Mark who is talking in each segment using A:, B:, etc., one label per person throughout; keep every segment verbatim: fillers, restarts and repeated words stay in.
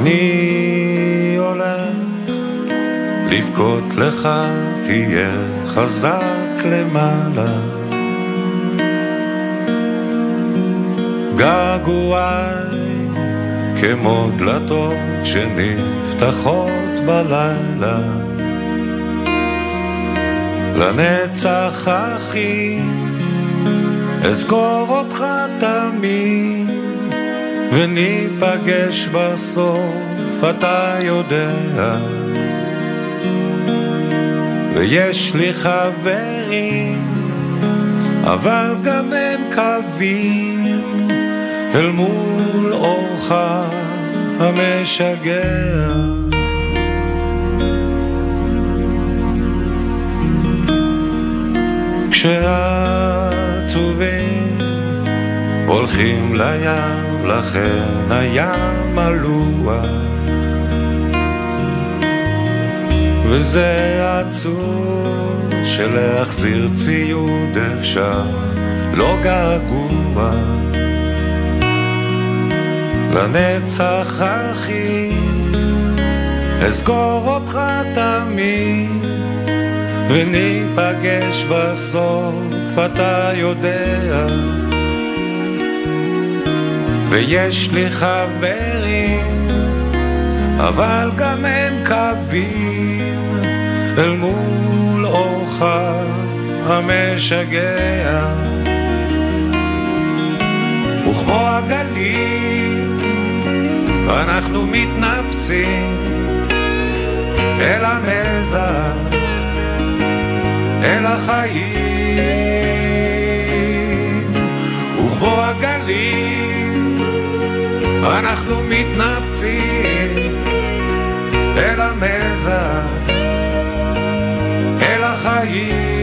A: אני הולך לבכות לך, תהיה חזק למעלה. געגועי כמו דלתות שנפתחות בלילה, לנצח אחי אזכור אותך תמיד, וניפגש בסוף אתה יודע. ויש לי חברים אבל גם הם קווים אל מול אורך המשגע. כשעצובים הולכים לים, לכן הים מלוח, וזה עצוב שלהחזיר ציוד אפשר, לא געגוע. לנצח אחי אזכור אותך תמיד, וניפגש בסוף אתה יודע. ויש לי חברים אבל גם הם קווים אל מול אורך המשגע. וכמו הגלים אנחנו מתנפצים אל המזח, אל החיים. וכמו הגלים אנחנו מתנפצים אל המזח, אל החיים.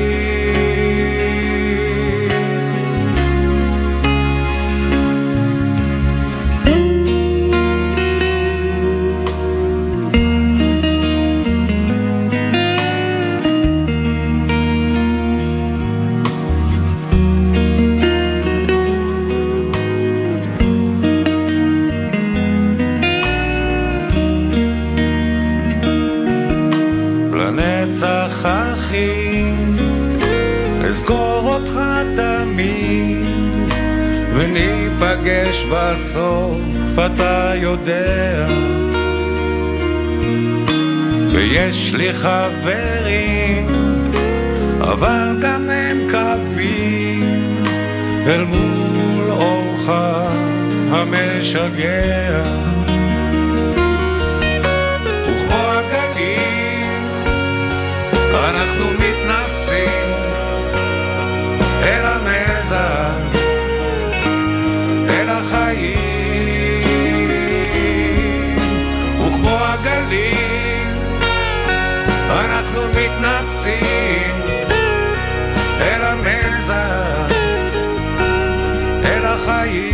A: לנצח אחי אזכור אותך תמיד, וניפגש בסוף אתה יודע. ויש לי חברים אבל גם הם קווים אל מול אורך המשגע. וכמו הגלים אנחנו מתנפצים אל המזח, אל החיים. וכמו הגלים אנחנו מתנפצים אל המזח, אל החיים.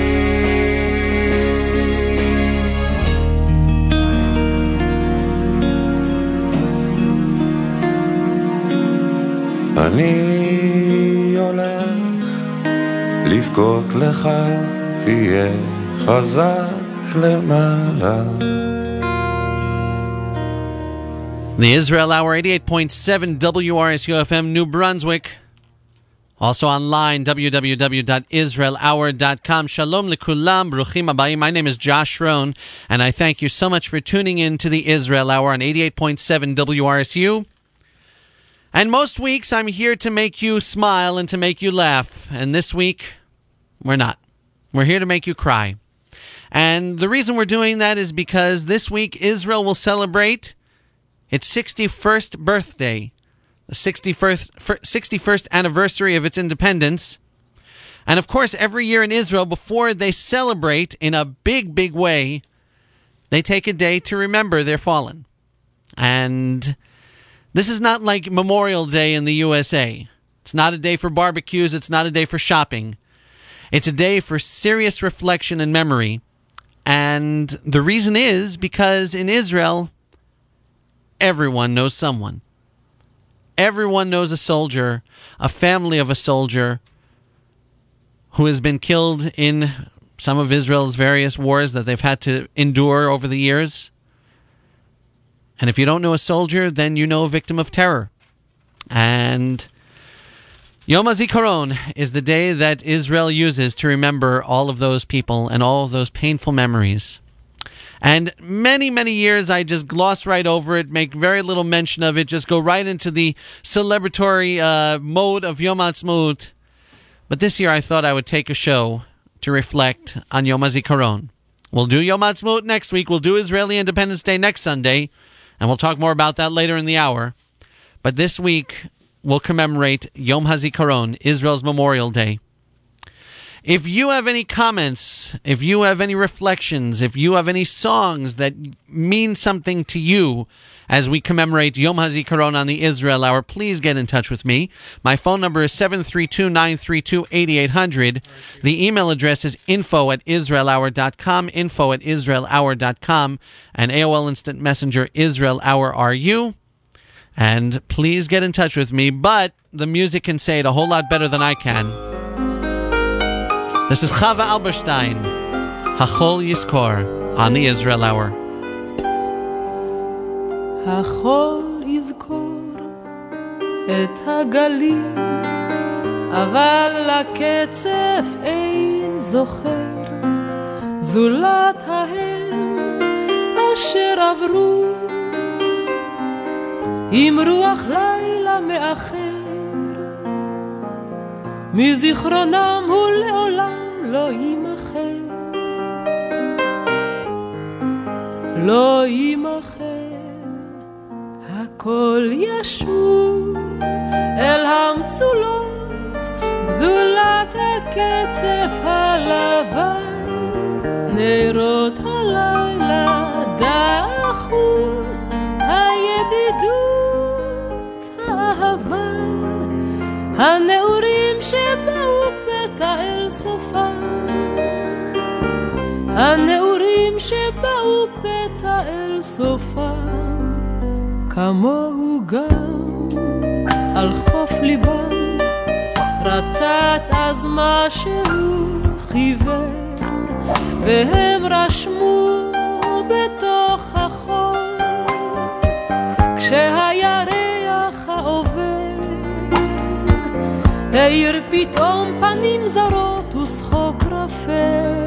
A: אני הולך לבכות לך, תהיה חזק למעלה.
B: The Israel Hour, eighty-eight point seven W R S U F M, New Brunswick. Also online, w w w dot israel hour dot com. Shalom lekulam, bruchim abayim. My name is Josh Rohn, and I thank you so much for tuning in to the Israel Hour on eighty-eight point seven W R S U. And most weeks, I'm here to make you smile and to make you laugh. And this week, we're not. We're here to make you cry. And the reason we're doing that is because this week, Israel will celebrate its sixty-first birthday, the sixty-first, sixty-first anniversary of its independence. And of course, every year in Israel, before they celebrate in a big, big way, they take a day to remember their fallen. And this is not like Memorial Day in the U S A. It's not a day for barbecues. It's not a day for shopping. It's a day for serious reflection and memory. And the reason is because in Israel, everyone knows someone. Everyone knows a soldier, a family of a soldier who has been killed in some of Israel's various wars that they've had to endure over the years. And if you don't know a soldier, then you know a victim of terror. And Yom HaZikaron is the day that Israel uses to remember all of those people and all of those painful memories. And many, many years I just gloss right over it, make very little mention of it, just go right into the celebratory uh, mode of Yom HaAtzmaut. But this year I thought I would take a show to reflect on Yom HaZikaron. We'll do Yom HaAtzmaut next week. We'll do Israeli Independence Day next Sunday. And we'll talk more about that later in the hour. But this week we'll commemorate Yom HaZikaron, Israel's Memorial Day. If you have any comments, if you have any reflections, if you have any songs that mean something to you as we commemorate Yom HaZikaron on the Israel Hour, please get in touch with me. My phone number is seven three two, nine three two, eight eight zero zero. The email address is info at israel hour dot com, info at israel hour dot com, and A O L Instant Messenger, Israel Hour R U. And please get in touch with me, but the music can say it a whole lot better than I can. This is Chava Alberstein, Hachol Yizkor, on the Israel Hour.
C: Hachol Yizkor et hagalim, אבל לקצף אין זוכר, זולת ההם אשר עברו, עם רוח לילה מאחר, מזיכרונם הוא לעולם לא יימחר, לא יימחר, הכל ישוב אל המצולות, זולת הקצף הלבן, נרות הלילה דחו, הידידות, האהבה, הנעורים שבאו פתע אל סופם, הנעורים שבאו פתע אל סופם, כמוהו גם על חוף ליבם, רטט אז מה שהוא חיוון, והם רשמו בתוך החול, כשהירח העובר העיר פתאום פנים זרות ושחוק רפה,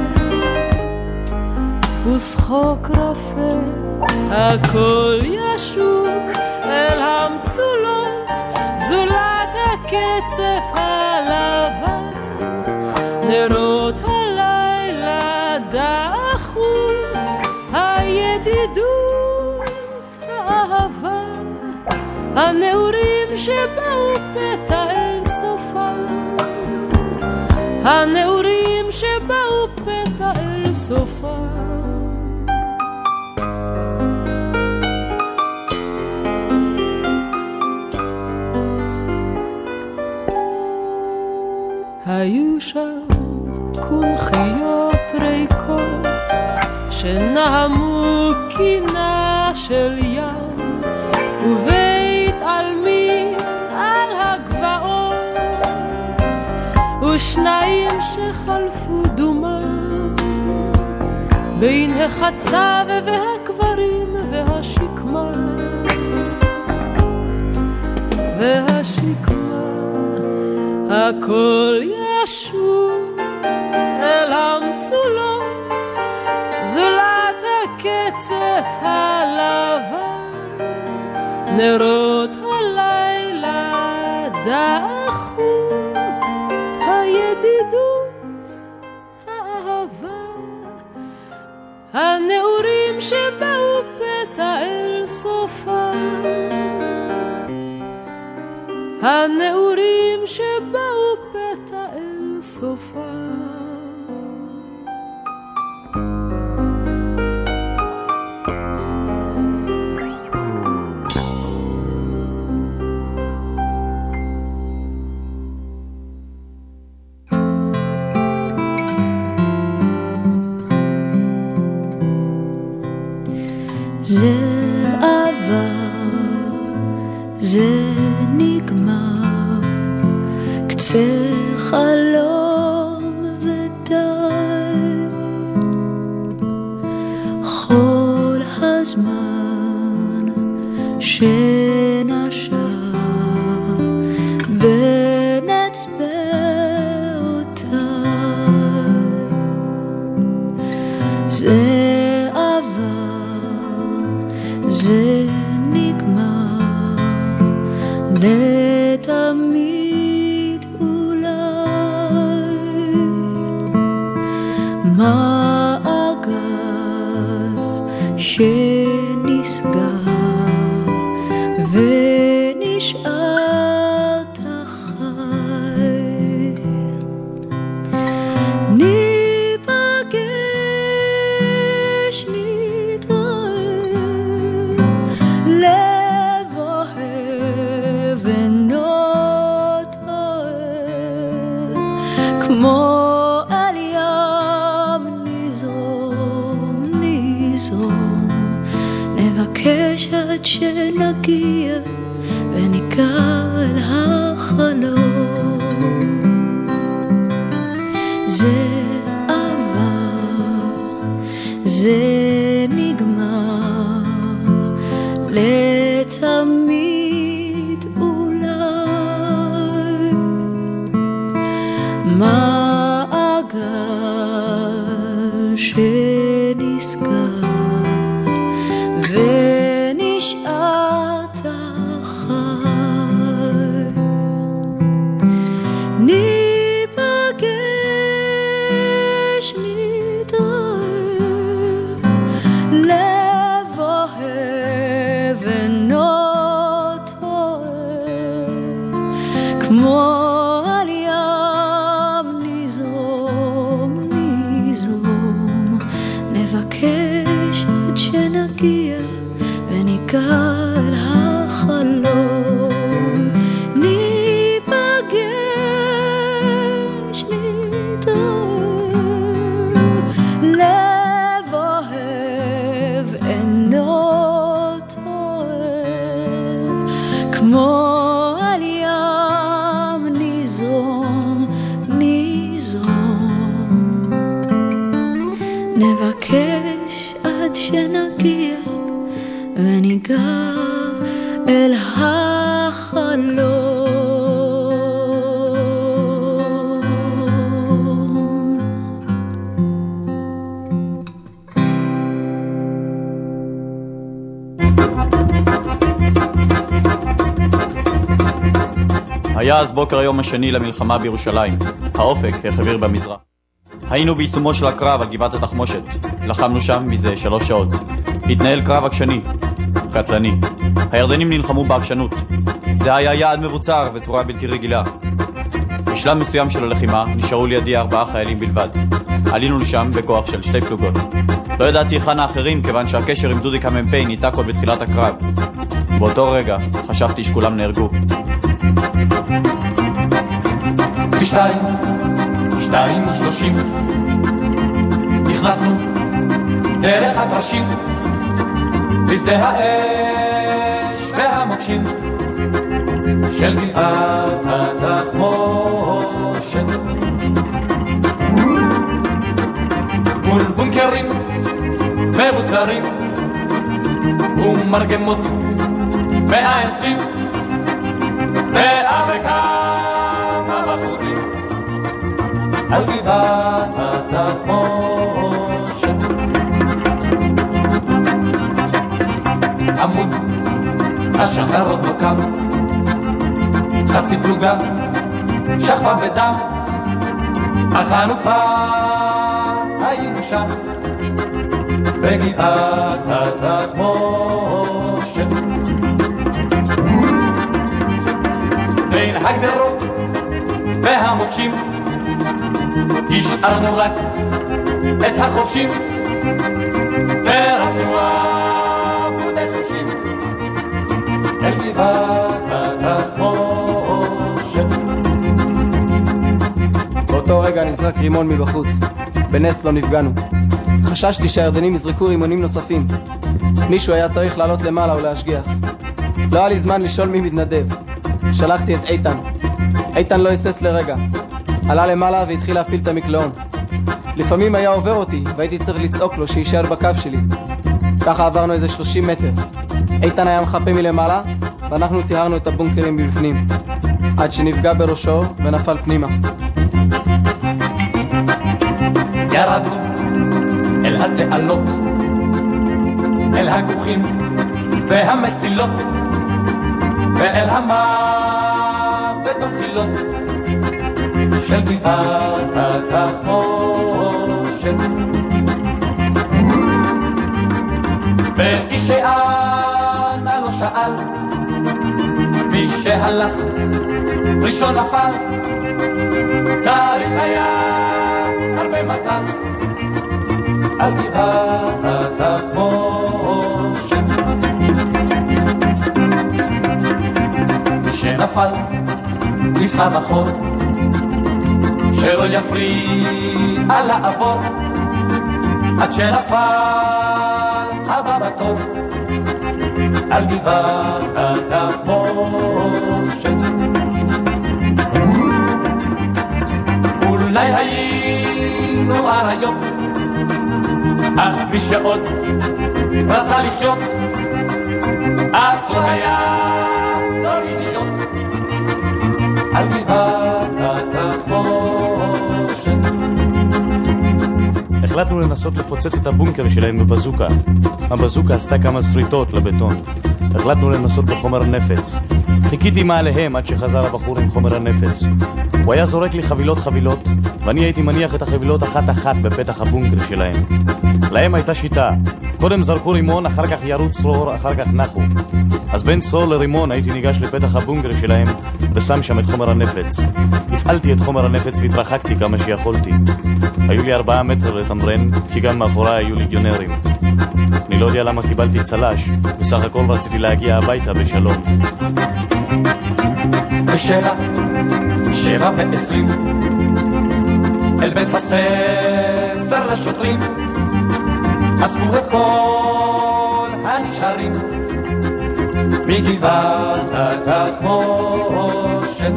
C: ושחוק רפה, הכל ישוב אל המצולות, זולת הקצף הלבן, נרות הלילה דחו, הידידות, האהבה, הנעורים שבאו פתע אל סופם, הנעורים שבאו פתע אל סופם. היו שם קונכיות ריקות שנעמו קינה של ים, ובית עלמין על הגבעות, ושניים שחלפו דומם בין החצב והקברים והשקמה, והשקמה, הכל ישוב אל המצולות, זולת הקצף הלבן, נרות הלילה דחו, הידידות, האהבה, הנעורים שבאו פתע אל סופם, הנעורים שבאו פתע אל סופם.
D: זה עבר, זה נגמר, קצה חלום ודי, לתמיד אולי מעגל שנסגר ונשארת חי ניפגש נתראה לב אוהב ונותר כמו אל ים נזרום נזרום נבקש עד שנגיע וניכר אל החלום זה עבר זה נגמר לתמיד אולי מעגל שנסגר ונשארת חי ניפגש נתראה לב אוהב ונותר כמו על ים נזרום נזרום נבקש עד שנגיע וניכר אל החלום ניפגש נתראה לב אוהב אינו טועה כמו על ים נזרום נזרום נבקש עד שנגיע וניגע אל החלום
E: היה אז בוקר היום השני למלחמה בירושלים. האופק החביר במזרח. היינו בעיצומו של הקרב על גבעת התחמושת. לחמנו שם מזה שלוש שעות. התנהל קרב עקשני, קטלני. הירדנים נלחמו בעקשנות. זה היה יעד מבוצר בצורה בלתי רגילה. בשלב מסוים של הלחימה נשארו לידי ארבעה חיילים בלבד. עלינו לשם בכוח של שתי פלוגות. לא ידעתי היכן האחרים כיוון שהקשר עם דודיק המ"פ ניתק עוד בתחילת הקרב. באותו רגע חשבתי שכולם נהרגו.
A: בשתיים, שתיים ושלושים נכנסנו דרך הקרשים לשדה האש והמוקשים של גבעת התחמושת מול בונקרים מבוצרים ומרגמות מאה עשרים מאה וכמה בחורים על גבעת התחמושת עמוד השחר עוד לא קם חצי פלוגה שכבה בדם אכלנו כבר היינו שם בגבעת התחמושת בין הגדרות והמוקשים השארנו רק את החופשים ורצנו עבודי חושים אל גבעת התחמושת.
F: באותו רגע נזרק רימון מבחוץ. בנס לא נפגענו. חששתי שהירדנים יזרקו רימונים נוספים. מישהו היה צריך לעלות למעלה ולהשגיח. לא היה לי זמן לשאול מי מתנדב. שלחתי את איתן. איתן לא היסס לרגע. עלה למעלה והתחיל להפעיל את המקלעון. לפעמים היה עובר אותי והייתי צריך לצעוק לו שישאר בקו שלי. ככה עברנו איזה שלושים מטר. איתן היה מחפה מלמעלה ואנחנו תיארנו את הבונקרים מבפנים עד שנפגע בראשו ונפל פנימה.
A: ירדנו אל התעלות, אל הגוחים והמסילות ואל המים של גבעת התחמושת. ואיש שאנה לא שאל, מי שהלך ראשון נפל, צריך היה הרבה מזל על גבעת התחמושת. מי שנפל נסחב בחור, שלא יפריע לעבור, עד שנפל הבא בתור על גבעת התחמושת. אולי היינו אריות, אך מי שעוד רצה לחיות, אסור היה לא להיות על גבעת התחמושת.
G: החלטנו לנסות לפוצץ את הבונקר שלהם בבזוקה. הבזוקה עשתה כמה שריטות לבטון. החלטנו לנסות בחומר נפץ. חיכיתי מעליהם עד שחזר הבחור עם חומר הנפץ. הוא היה זורק לי חבילות חבילות, ואני הייתי מניח את החבילות אחת אחת בפתח הבונקר שלהם. להם הייתה שיטה. קודם זרקו רימון, אחר כך ירו צרור, אחר כך נחו. אז בין צרור לרימון הייתי ניגש לפתח הבונקר שלהם ושם שם את חומר הנפץ. הפעלתי את חומר הנפץ והתרחקתי כמה שיכולתי. היו לי ארבעה מטר לתמרן, כי גם מאחורי היו ליגיונרים. אני לא יודע למה קיבלתי צלש, בסך הכל רציתי להגיע הביתה בשלום.
A: בשבע, שבע ועשרים, אל בית הספר לשוטרים, אספו את כל הנשארים מגבעת התחמושת.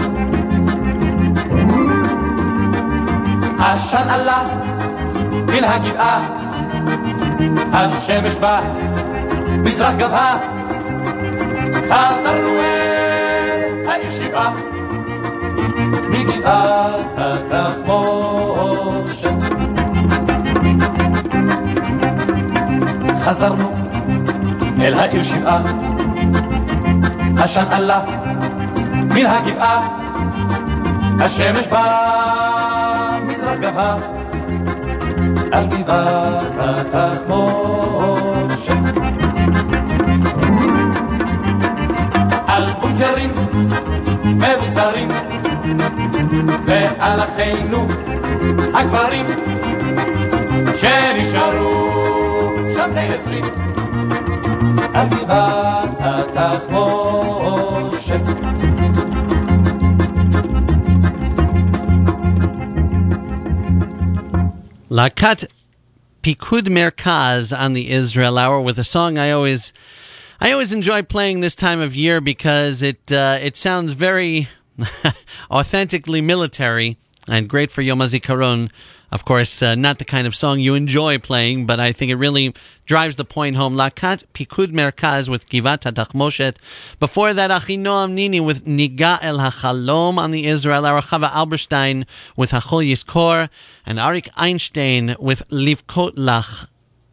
A: עשן עלה מן הגבעה, השמש בא, מזרח גבהה, חזרנו אל העיר שבעה מגבעת התחמושת. חזרנו אל העיר שבעה, עשן עלה מן הגבעה, השמש בא, מזרח גבהה, על גבעת התחמושת. על בונקרים מבוצרים ועל אחינו הגברים שנשארו שם נעשרים על גבעת התחמושת.
B: Lakat Pikud Merkaz on the Israel Hour with a song I always I always enjoy playing this time of year because it uh, it sounds very authentically military and great for Yom HaZikaron. Of course, uh, not the kind of song you enjoy playing, but I think it really drives the point home. Lakat Pikud Merkaz with Givat HaTachmoshet. Before that, Achinoam Nini with Niga El HaChalom on the Israel Hour. Chava Alberstein with Hachol Yizkor. And Arik Einstein with Livkot Lach.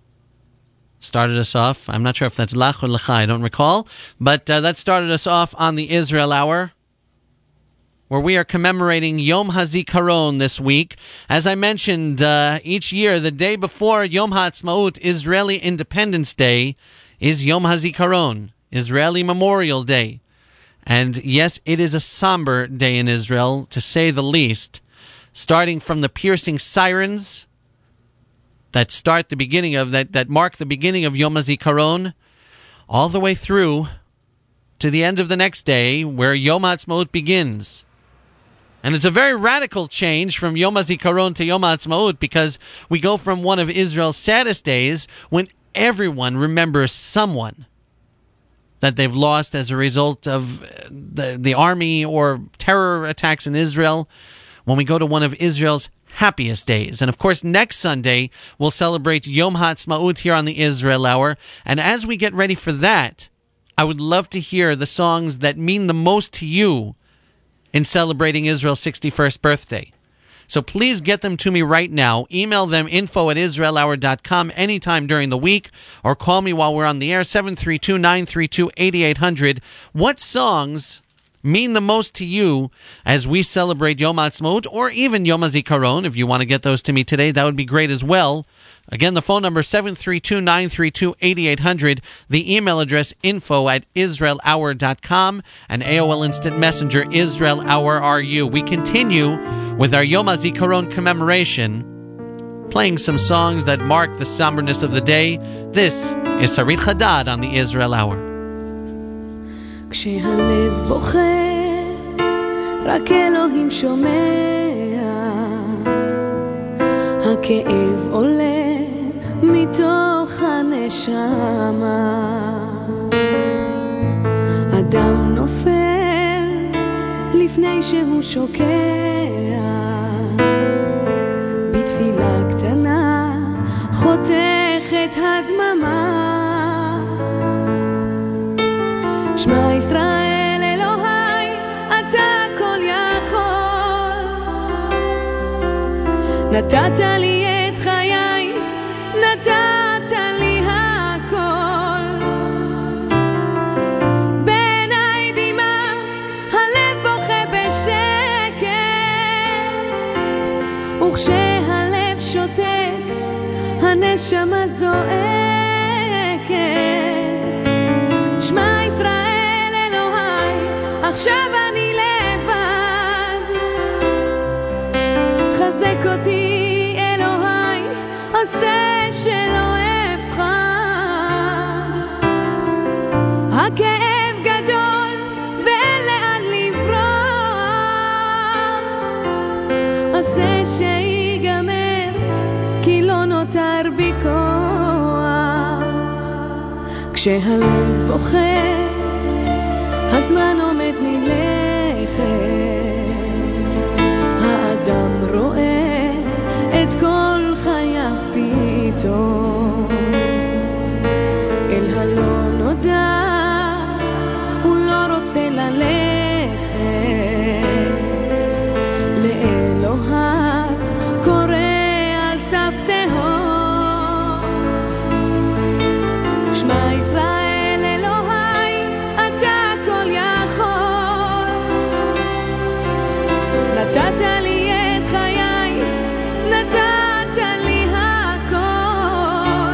B: Started us off. I'm not sure if that's Lach or Lecha, I don't recall. But uh, that started us off on the Israel Hour, where we are commemorating Yom HaZikaron this week. As I mentioned, uh, each year, the day before Yom HaAtzmaut, Israeli Independence Day, is Yom HaZikaron, Israeli Memorial Day. And yes, it is a somber day in Israel, to say the least, starting from the piercing sirens that start the beginning of, that, that mark the beginning of Yom HaZikaron, all the way through to the end of the next day, where Yom HaAtzmaut begins. And it's a very radical change from Yom HaZikaron to Yom HaAtzmaut, because we go from one of Israel's saddest days, when everyone remembers someone that they've lost as a result of the, the army or terror attacks in Israel, when we go to one of Israel's happiest days. And of course, next Sunday, we'll celebrate Yom HaAtzmaut here on the Israel Hour. And as we get ready for that, I would love to hear the songs that mean the most to you in celebrating Israel's sixty-first birthday. So please get them to me right now. Email them info at israel hour dot com anytime during the week, or call me while we're on the air, seven three two, nine three two, eight eight zero zero. What songs mean the most to you as we celebrate Yom Ha'atzmaut, or even Yom HaZikaron. If you want to get those to me today, that would be great as well. Again, the phone number seven three two, nine three two, eight eight zero zero. The email address info at israel hour dot com. And A O L Instant Messenger, Israel Hour R U. We continue with our Yom HaZikaron commemoration, playing some songs that mark the somberness of the day. This is Sarit Chadad on the Israel Hour.
D: כשהלב בוכה, רק אלוהים שומע, הכאב עולה מתוך הנשמה, אדם נופל לפני שהוא שוקע, בתפילה קטנה חותכת הדממה, שמע ישראל אלוהי, אתה כל יכול, נתת לי את חיי, נתת לי הכל, בעיניי דמעה, הלב בוכה בשקט, וכשהלב שותק, הנשמה זועקת, שמע ישראל אלוהי, עכשיו אני לבד, חזק אותי אלוהי, עושה שלא אבחר, הכאב גדול ואין לאן לברוח, עושה שיגמר כי לא נותר בי כוח, כשהלב בוכה הזמן עומד מלכת, האדם רואה את כל חייו פתאום, אל הלא נודע הוא לא רוצה ללכת, לאלוהיו קורא על סף תהום, שמע ישראל אלוהי, אתה כל יכול, נתת לי את חיי, נתת לי הכל,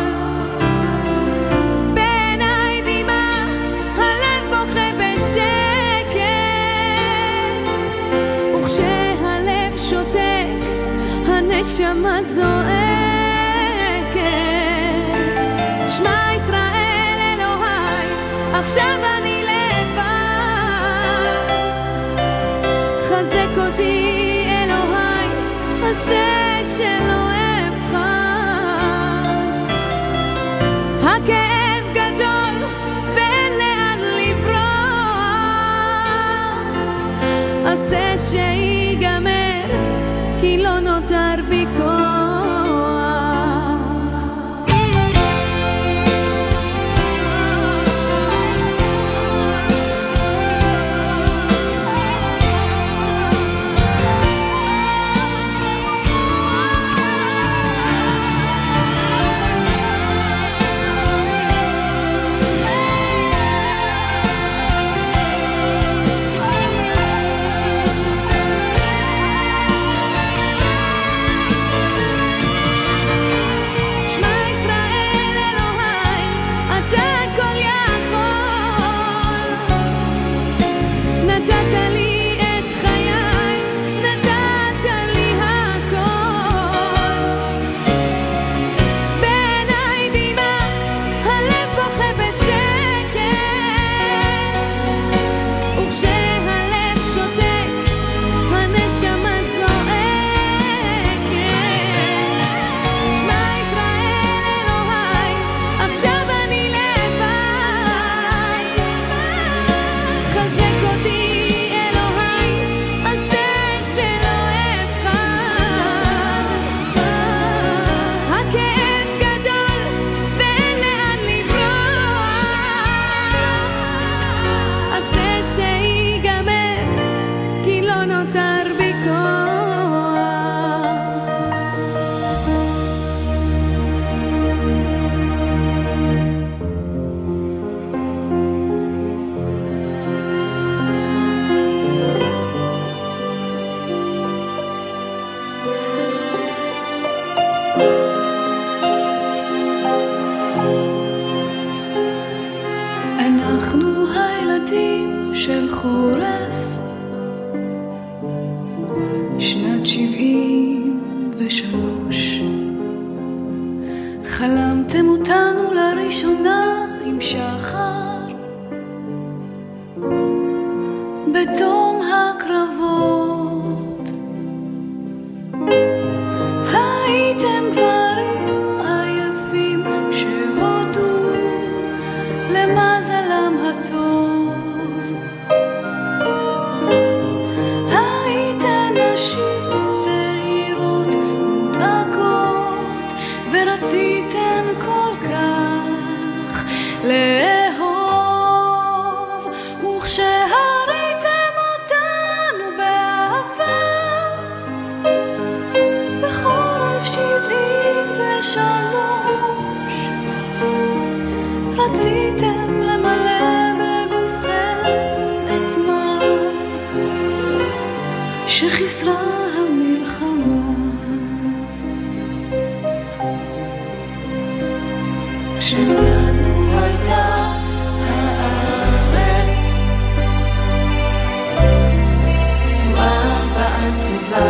D: בעיניי דמעה, הלב בוכה בשקט, וכשהלב שותק, הנשמה זועקת, שמע ישראל אלוהי, עכשיו אני לבד, חזק אותי אלוהי, עושה שלא אבחר, הכאב גדול ואין לאן לברוח, עושה שיגמר כי לא נותר בי כוח.
C: חורף, שנת שבעים ושלוש. חלמתם אותנו לראשונה עם שחר, בתום הקרבות. הייתם גברים עייפים שהודו למזלם הטוב. הייתן נשים צעירות מודאגות ורציתם כל כך לאהוב, וכשהריתם אותנו באהבה בחורף שבעים ושלוש, רציתם למלא בגופכם את מה שחיסרה המלחמה. כשנולדנו הייתה הארץ צועה ועצובה,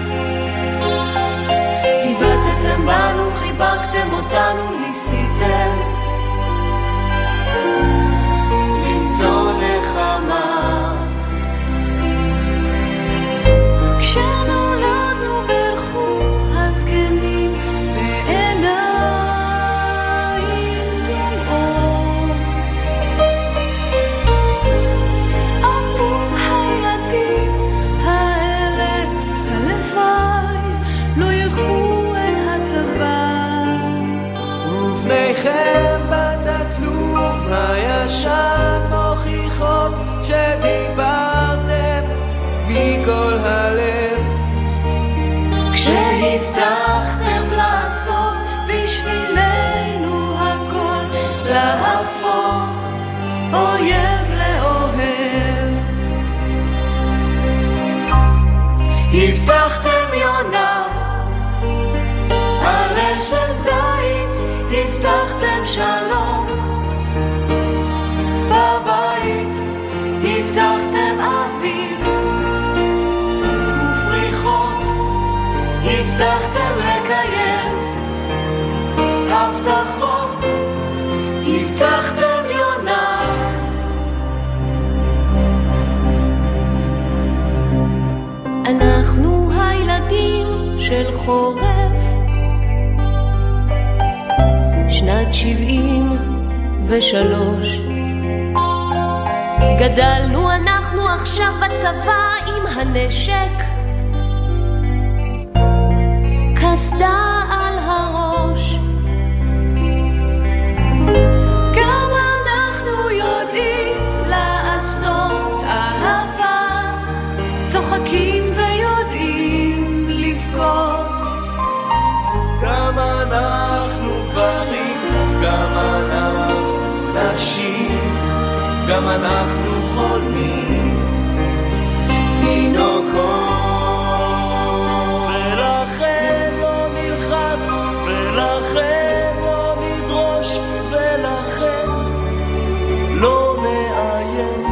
C: היבטתם בנו, חיבקתם אותנו, ניסיתם למצוא נחמה. כשנולדנו ברכו הזקנים בעיניים דומעות, אמרו הילדים האלה הלוואי לא ילכו אל התוואי.
A: ובניכם בתצלום הישן מוכיחות שדיברתם מכל הלב, כשהבטחתם לעשות בשבילנו הכל, להפוך אויב לאוהב. הבטחתם יונה עלה של זית, הבטחתם שלום בבית, הבטחתם אביב ופריחות, הבטחתם לקיים הבטחות, הבטחתם יונה.
C: אנחנו הילדים של חורף, שנת שבעים ושלוש. גדלנו אנחנו עכשיו בצבא עם הנשק, קסדה על הראש. גם אנחנו יודעים לעשות אהבה, צוחקים ויודעים לבכות.
A: גם אנחנו גברים, גם אנחנו נשים, גם אנחנו חולמים תינוקות. ולכן לא נלחץ, ולכן לא נדרוש, ולכן לא נאיים.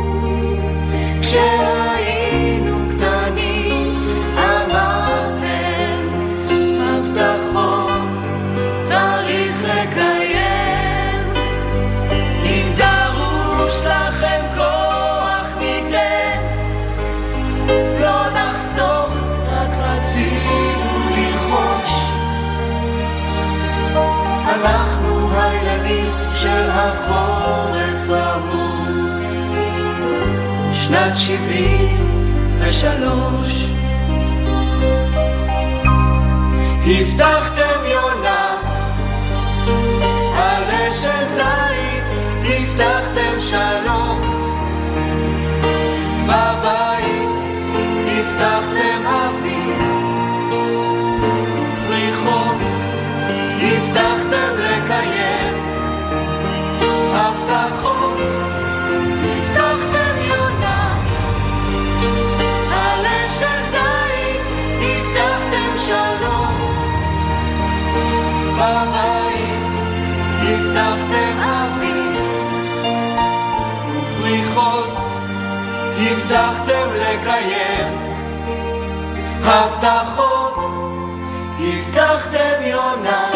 A: כשהיינו קטנים אמרתם הבטחות צריך לקיים, אם דרוש לכם כוח ניתן, לא נחסוך, רק רצינו ללחוש. אנחנו הילדים של החורף ההוא, שנת שבעים ושלוש. הבטחתם יונה עלה של זית, הבטחתם שלום בבית, הבטחתם אביב ופריחות, הבטחתם לקיים הבטחות, הבטחתם יונה עלה של זית, הבטחתם שלום בבית, הבטחתם אביב ופריחות, הבטחתם לקיים הבטחות, הבטחתם יונה.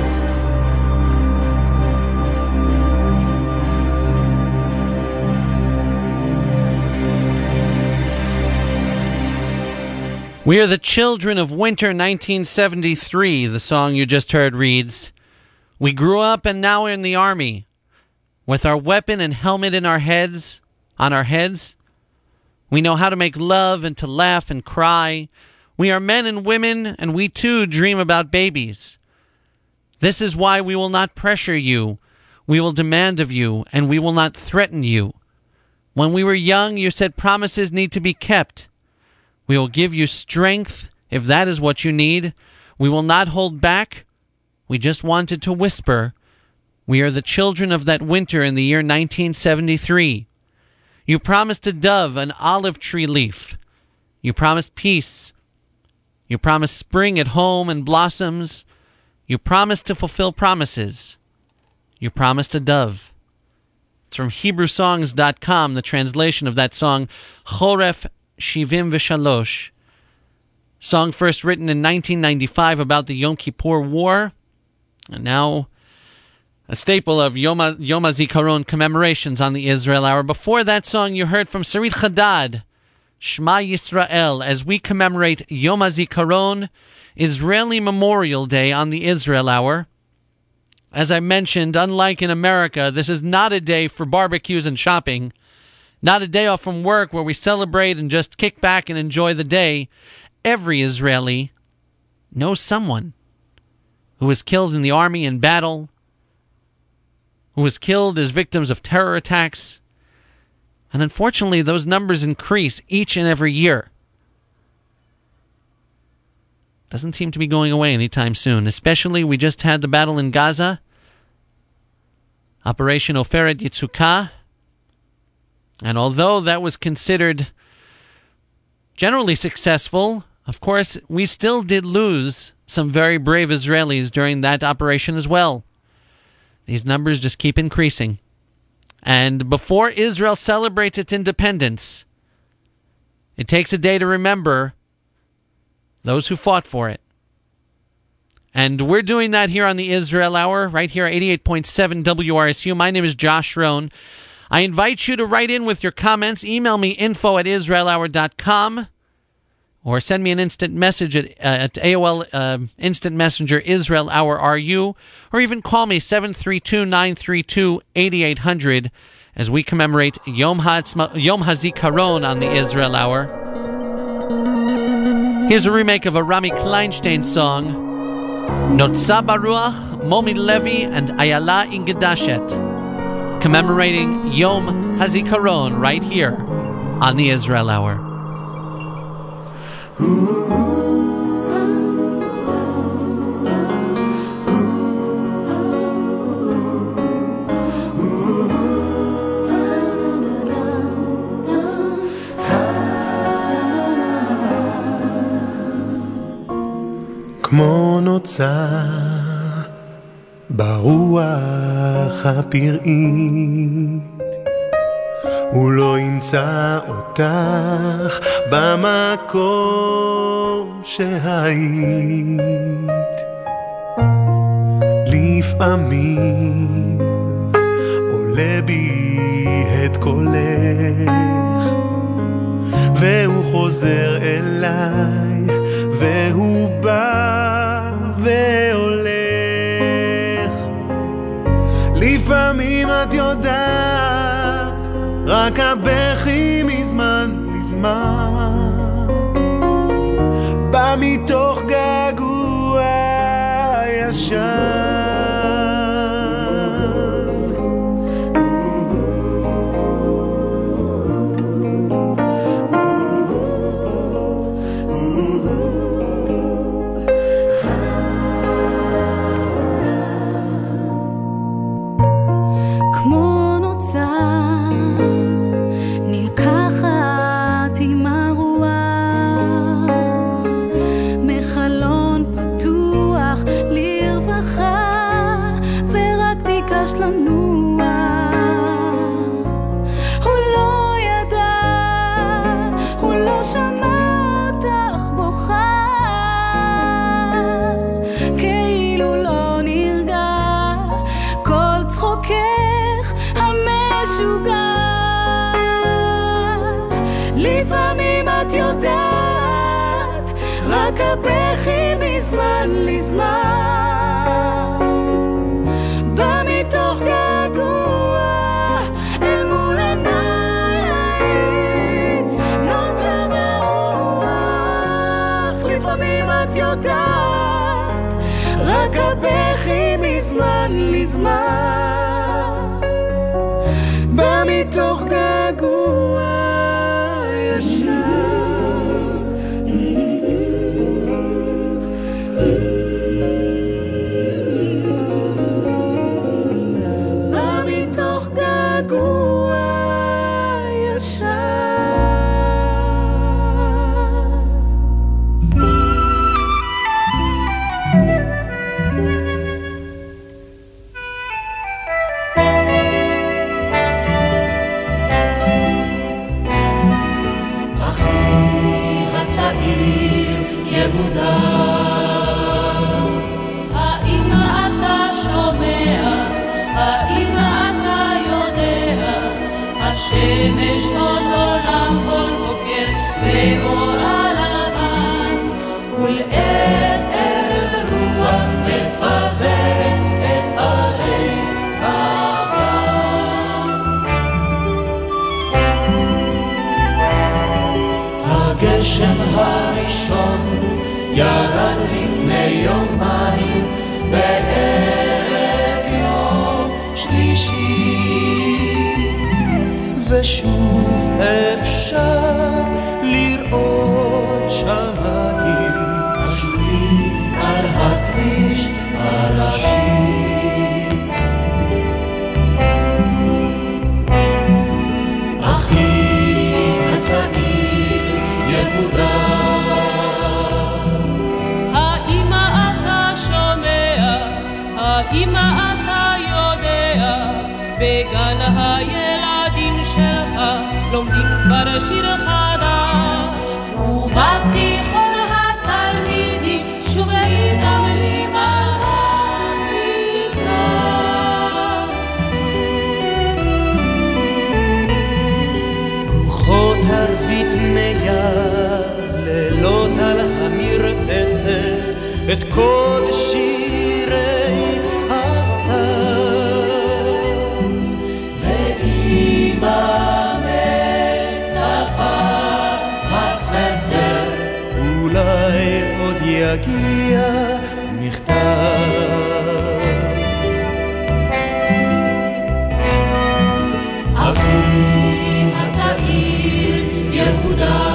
B: We are the children of winter nineteen seventy-three, the song you just heard reads. We grew up and now we're in the army, with our weapon and helmet in our heads, on our heads. We know how to make love and to laugh and cry. We are men and women, and we too dream about babies. This is why we will not pressure you. We will demand of you, and we will not threaten you. When we were young, you said promises need to be kept. We will give you strength if that is what you need. We will not hold back. We just wanted to whisper. We are the children of that winter in the year nineteen seventy-three. You promised a dove, an olive tree leaf. You promised peace. You promised spring at home and blossoms. You promised to fulfill promises. You promised a dove. It's from Hebrew Songs dot com, the translation of that song, Choref Shivim V'Shalosh. Song first written in nineteen ninety-five about the Yom Kippur War, and now a staple of Yom, Yom HaZikaron commemorations on the Israel Hour. Before that song, you heard from Sarit Chadad, Shema Yisrael, as we commemorate Yom HaZikaron, Israeli Memorial Day on the Israel Hour. As I mentioned, unlike in America, this is not a day for barbecues and shopping. Not a day off from work where we celebrate and just kick back and enjoy the day. Every Israeli knows someone who was killed in the army in battle, who was killed as victims of terror attacks. And unfortunately, those numbers increase each and every year. Doesn't seem to be going away anytime soon. Especially, we just had the battle in Gaza, Operation Oferet Yitzukah. And although that was considered generally successful, of course, we still did lose some very brave Israelis during that operation as well. These numbers just keep increasing. And before Israel celebrates its independence, it takes a day to remember those who fought for it. And we're doing that here on the Israel Hour, right here at eighty-eight point seven W R S U. My name is Josh Rohn. I invite you to write in with your comments. Email me info at israel hour dot com or send me an instant message at, uh, at A O L uh, Instant Messenger Israel Hour R U, or even call me seven three two, nine three two, eight eight zero zero as we commemorate Yom, Ha'atzma, Yom HaZikaron on the Israel Hour. Here's a remake of a Rami Kleinstein song, Notza Baruch, Momi Levi, and Ayala Ingedashet, commemorating Yom HaZikaron right here on the Israel Hour.
H: כמו נוצה ברוח הפראית, הוא לא ימצא אותך במקום שהיית. לפעמים עולה בי את קולך, והוא חוזר אליי, והוא בא והולך. לפעמים את יודעת, רק הבכי מזמן לזמן, בא מתוך געגוע ישן.
C: נלקחת עם הרוח, מחכה שמע אותך בוכה, כאילו לא נרגע כל צחוקך המשוגע. לפעמים את יודעת, רק הבכי מזמן לזמן בא מתוך געגוע אל מול עינייך, נוצר ברוח. לפעמים את יודעת, רק הבכי מזמן לזמן בא מתוך געגוע ישר. השמש עוד עולה כל בוקר באור הלבן, ולעת ערב רוח מפזרת את עלי הגן. הגשם הראשון ירד לפני יומיים בערב יום שלישי, ושוב אפשר לראות שמיים משולים על הכביש הראשי. אחי הצעיר יהודה, האמא אתה שומע, האמא אתה יודע, בגן הילדים שלך לומדים כבר שיר חדש, ובתיכון התלמידים שוב איתם לימד המקרא.
H: רוחות ערבית מייללות על המרפסת את כל שירי הסתיו, ואמא מצפה בסתר אולי עוד יגיע מכתב.
C: אחי הצעיר יהודה,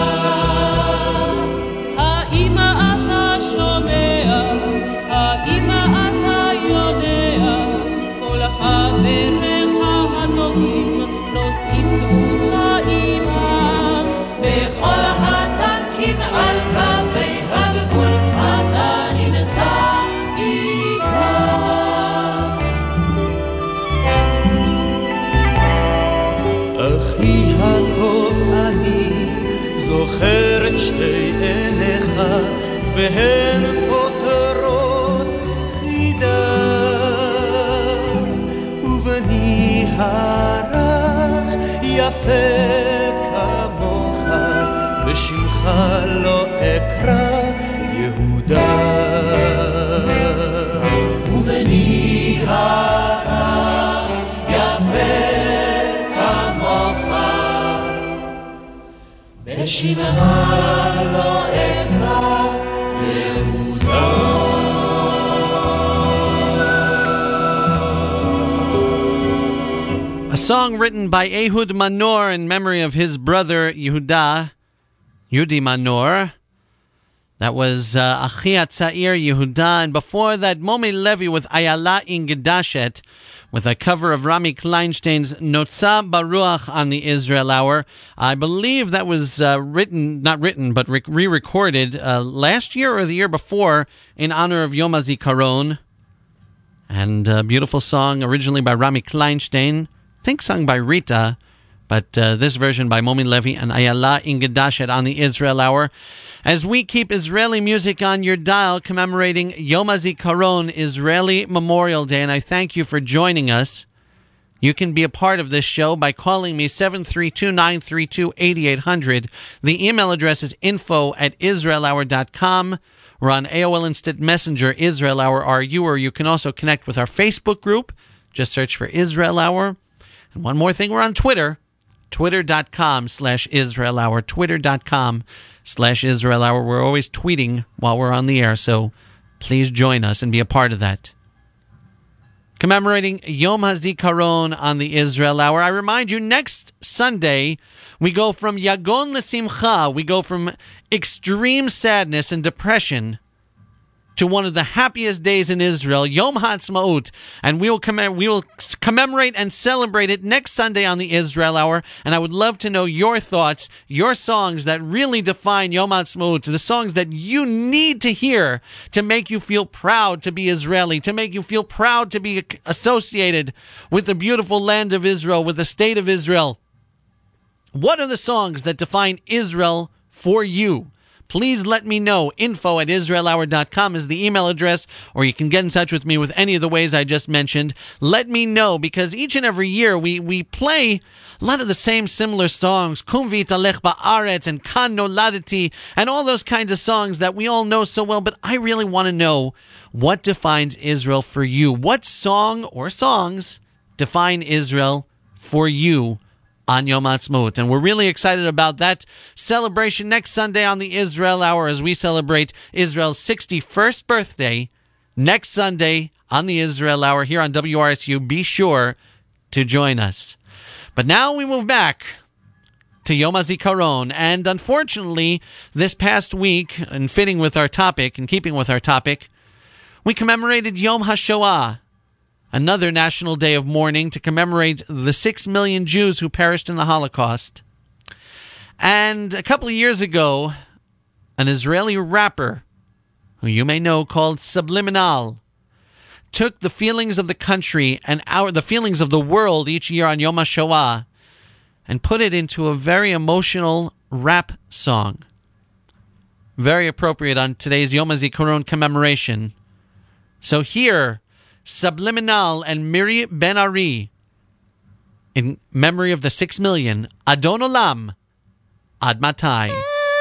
C: האמא אתה שומע, האמא אתה יודע, כל חבריך הטובים נושאים לך עימם, בכל הטנקים על קווי הגבול אתה נמצא איתם.
H: אחי הטוב, אני זוכר את שתי עיניך והן פותרות חידה, ובני הרך יפה כמוך בשמך לא אקרא יהודה.
C: ובני הרך יפה כמוך בשמך לא אקרא יהודה.
B: A song written by Ehud Manor in memory of his brother Yehuda, Yudi Manor. That was uh, Achi Hatzair Yehuda, and before that, Momi Levi with Ayala in Gedashet, with a cover of Rami Kleinstein's Notza Baruach on the Israel Hour. I believe that was uh, written, not written, but re- re-recorded uh, last year or the year before in honor of Yom HaZikaron. And a beautiful song, originally by Rami Kleinstein, I think sung by Rita, But uh, this version by Momi Levy and Ayala Ingedashet on the Israel Hour. As we keep Israeli music on your dial, commemorating Yom HaZikaron, Israeli Memorial Day, and I thank you for joining us. You can be a part of this show by calling me seven three two, nine three two, eight eight zero zero. The email address is info at israel hour dot com. We're on A O L Instant Messenger, Israel Hour R U, or you can also connect with our Facebook group. Just search for Israel Hour. And one more thing, we're on Twitter. Twitter.com slash Israel Hour. Twitter.com slash Israel Hour. We're always tweeting while we're on the air, so please join us and be a part of that. Commemorating Yom HaZikaron on the Israel Hour. I remind you, next Sunday, we go from Yagon L'Simcha. We go from extreme sadness and depression to one of the happiest days in Israel, Yom HaAtzmaut, and we will comm- we will commemorate and celebrate it next Sunday on the Israel Hour. And I would love to know your thoughts, your songs that really define Yom HaAtzmaut, the songs that you need to hear to make you feel proud to be Israeli, to make you feel proud to be associated with the beautiful land of Israel, with the state of Israel. What are the songs that define Israel for you? Please let me know. Info at israel hour dot com is the email address, or you can get in touch with me with any of the ways I just mentioned. Let me know, because each and every year we, we play a lot of the same similar songs, Kum V'Yitalech Ba'aretz and Kan Noladati, and all those kinds of songs that we all know so well, but I really want to know what defines Israel for you. What song or songs define Israel for you on Yom HaAtzmaut? And we're really excited about that celebration next Sunday on the Israel Hour as we celebrate Israel's sixty-first birthday next Sunday on the Israel Hour here on W R S U. Be sure to join us. But now we move back to Yom HaZikaron, and unfortunately this past week, and fitting with our topic, and keeping with our topic, we commemorated Yom HaShoah, another national day of mourning to commemorate the six million Jews who perished in the Holocaust. And a couple of years ago, an Israeli rapper, who you may know, called Subliminal, took the feelings of the country and our, the feelings of the world each year on Yom HaShoah and put it into a very emotional rap song. Very appropriate on today's Yom HaZikaron commemoration. So here, Subliminal and Miri Ben Ari, in memory of the six million, Adon Olam, Ad Matai.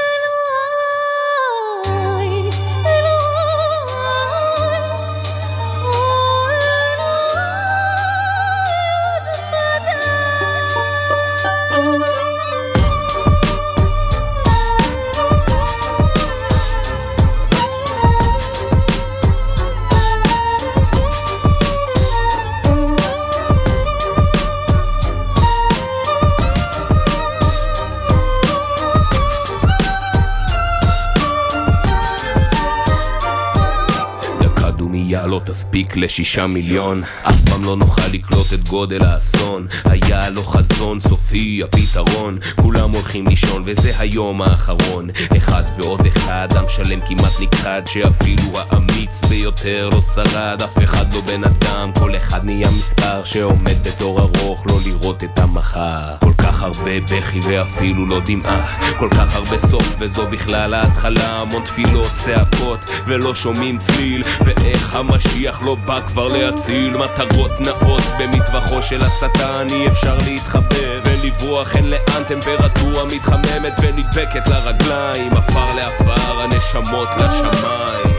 I: לא תספיק לשישה מיליון, אף פעם לא נוכל לקלוט את גודל האסון. היה לו חזון סופי, הפתרון, כולם הולכים לישון וזה היום האחרון. אחד ועוד אחד, עם שלם כמעט נכחד, שאפילו האמיץ ביותר לא שרד. אף אחד לא בן אדם, כל אחד נהיה מספר שעומד בתור ארוך לא לראות את המחר. כל כך הרבה בכי ואפילו לא דמעה, כל כך הרבה סוף וזו בכלל ההתחלה. המון תפילות, צעקות ולא שומעים צליל, ואיך המשיח לא בא כבר להציל. מטרות נאות במטווחו של השטן, אי אפשר להתחבר ולברוח, אין לאן, טמפרטורה מתחממת ונדבקת לרגליים, אפר לאפר, הנשמות לשמיים.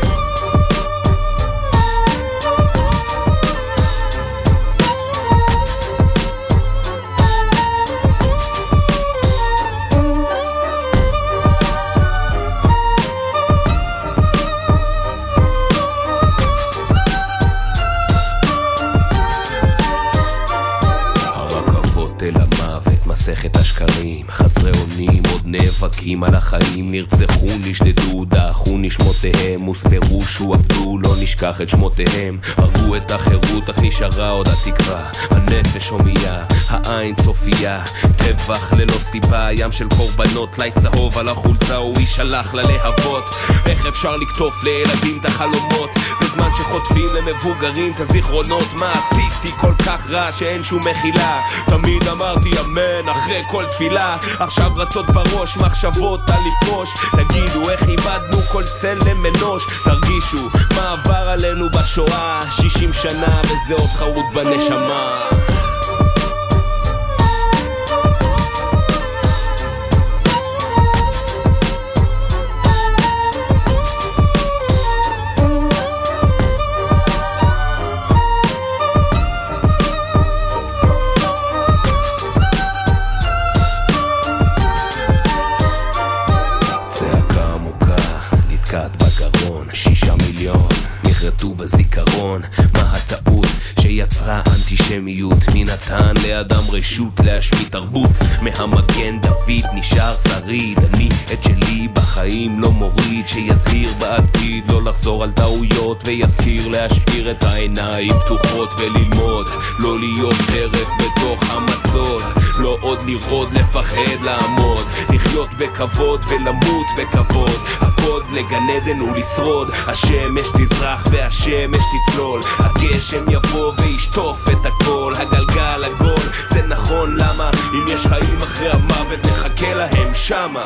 I: מסכת השקרים, חסרי אונים שנים עוד נאבקים על החיים, נרצחו, נשדדו, דחו נשמותיהם, הוספרו, שועבדו, לא נשכח את שמותיהם, הרגו את החירות אך נשארה עוד התקווה, הנפש הומייה, העין צופייה, טבח ללא סיבה, ים של קורבנות, לי צהוב על החולצה, הוא יישלח ללהבות. איך אפשר לקטוף לילדים את החלומות בזמן שחוטפים למבוגרים את הזיכרונות? מה עשיתי כל כך רע שאין שום מחילה? תמיד אמרתי אמן אחרי כל תפילה, עכשיו רצות בראש מחשבות על לפרוש. תגידו איך איבדנו כל צלם אנוש, תרגישו מה עבר עלינו בשואה, שישים שנה וזה עוד חרוט בנשמה. בזיכרון, מה הטעות שיצרה אנטישמיות? מי נתן לאדם רשות להשמיד תרבות? מהמגן דוד נשאר שריד, אני את שלי בחיים לא מוריד, שיזהיר בעתיד לא לחזור על טעויות, ויזכיר להשאיר את העיניים פתוחות וללמוד, לא להיות טרף בתוך המצוד, לא עוד לרעוד, לפחד לעמוד, לחיות בכבוד ולמות בכבוד, הקוד לגן עדן ולשרוד, השמש תזרח והשמש תצלול, הגשם יבוא וישטוף את הכל, הגלגל עגול, זה נכון, למה? אם יש חיים אחרי המוות נחכה להם שמה.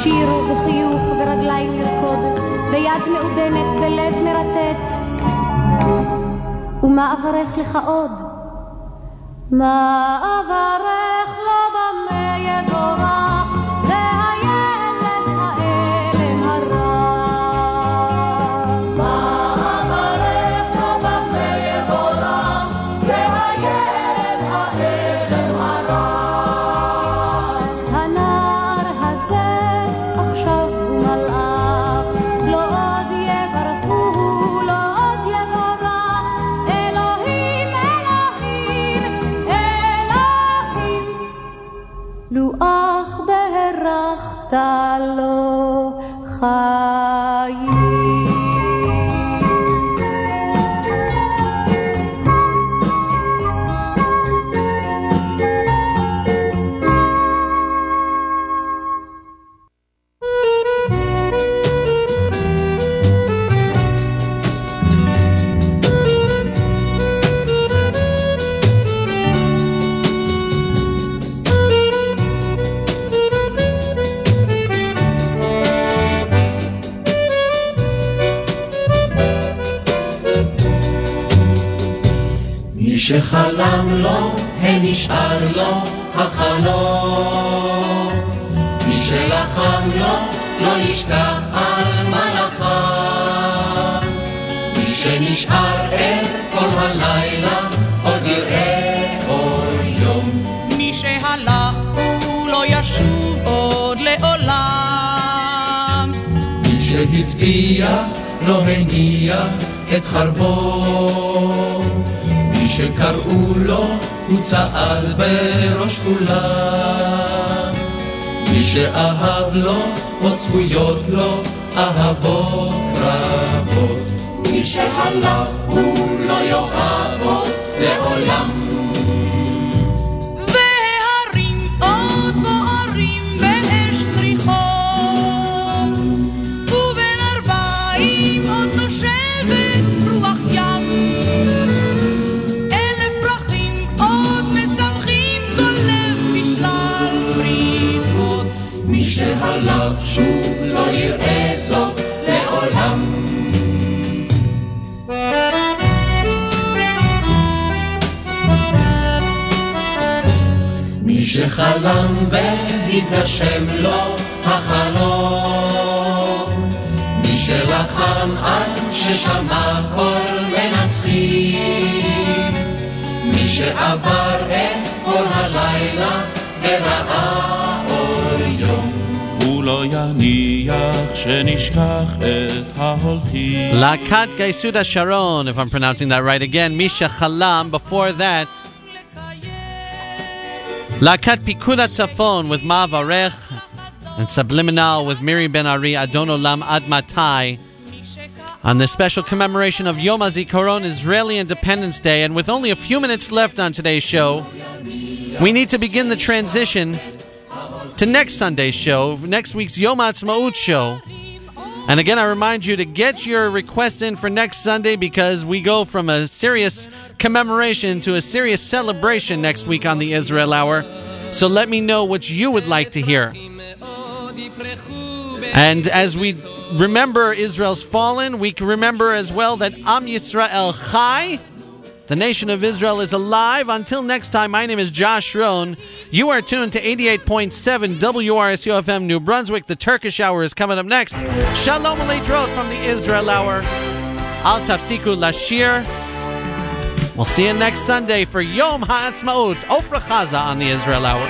D: שיר וחיוך ורגליים לרקוד, ביד מעודנת ולב מרטט. ומה אברך לך עוד? מה אברך לו במה יבורך, זה הילד האלם הרע. מה אברך לו במה יבורך, זה הילד האלם הרע. הנער הזה עכשיו הוא מלאך, לא עוד יברכו, לא עוד יבורך. אלוהים, אלוהים, אלוהים, לו אך בהרחת לו חיים.
H: מי שחלם לו, הנשאר לו החלום. מי שלחם לו, לא ישכח על מלאכיו. מי שנשאר ער כל הלילה, עוד יראה אור יום.
J: מי שהלך הוא לא ישוב עוד לעולם.
H: מי שהבטיח לא הניח את חרבו. מי שקראו לו הוא צעד בראש כולם. מי שאהב לו עוד זכויות לו אהבות רבות. מי שהלך הוא לא יאהב עוד לעולם.
J: וההרים עוד בוערים באש זריחות, ובין ארבעים עוד נושבת רוח ים. אלף פרחים עוד משמחים כל לב בשלל פריחות.
H: מי שהלך שוב לא יראה זאת לעולם. מי שחלם והתגשם לו החלום. מי שלחם עד ששמע קול מנצחים. מי שעבר את כל הלילה וראה אור יום.
K: הוא לא יניח שנשכח את ההולכים.
B: להקת גייסות השרון, if I'm pronouncing that right again. Misha Chalam. Before that, להקת פיקוד הצפון with Ma'avarech, and Subliminal with Miri Ben Ari, Adon Olam Ad Matai, on this special commemoration of Yom HaZikaron, Israeli Independence Day. And with only a few minutes left on today's show, we need to begin the transition to next Sunday's show, next week's Yom HaAtzmaut show. And again, I remind you to get your request in for next Sunday, because we go from a serious commemoration to a serious celebration next week on the Israel Hour. So let me know what you would like to hear. And as we remember Israel's fallen, we can remember as well that Am Yisrael Chai, the nation of Israel, is alive. Until next time, my name is Josh Rohn. You are tuned to eighty-eight point seven W R S U F M New Brunswick. The Turkish Hour is coming up next. Shalom Aleichrot from the Israel Hour. Al Tafsiku Lashir. We'll see you next Sunday for Yom HaAtzmaut. Ofra Chaza on the Israel Hour.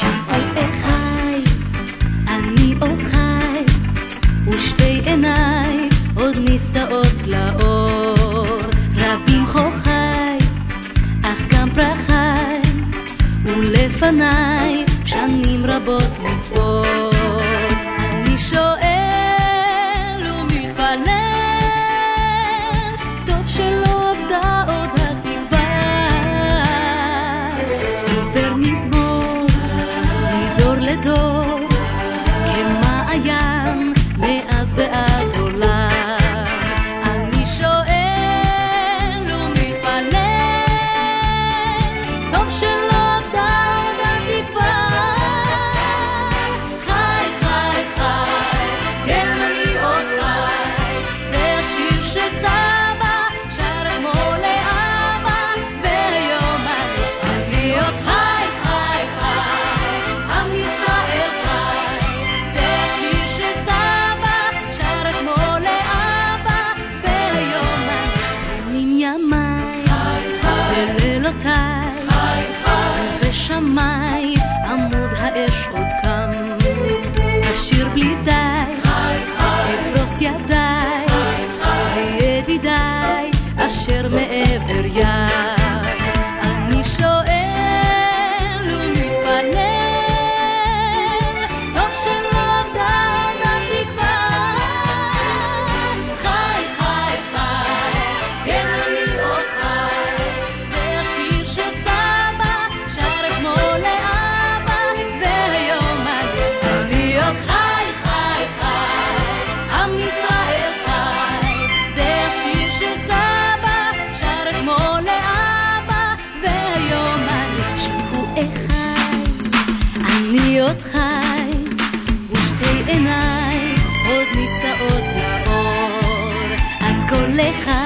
C: ושתי עיניי עוד נישאות לאור, רבים חוכי אך גם פרחי, ולפניי שנים רבות מספור. אני שואל ומתפלל, טוב שלא עבדה עוד התקווה. עובר מזמור מדור לדור כמעיין מאז ועד עולם. אני שואל ומתפלל, טוב שלא עבדה עוד התקווה. בלי די, אפרוס ידיי, וידידיי אשר מעבר ים. אני שואל ומתפלל, טוב שלא עבדה התקווה. חי, חי, חי, כן אני עוד חי, זה השיר של סבא, שר אתמול לאבא, והיום אני עוד חי, חי, חי, עם ישראל חי, זה השיר של סבא, שר אתמול לאבא, והיום אני שהוא אחד, אני עוד חי, ושתי עיניי עוד נישאות לאור, אז כל אחד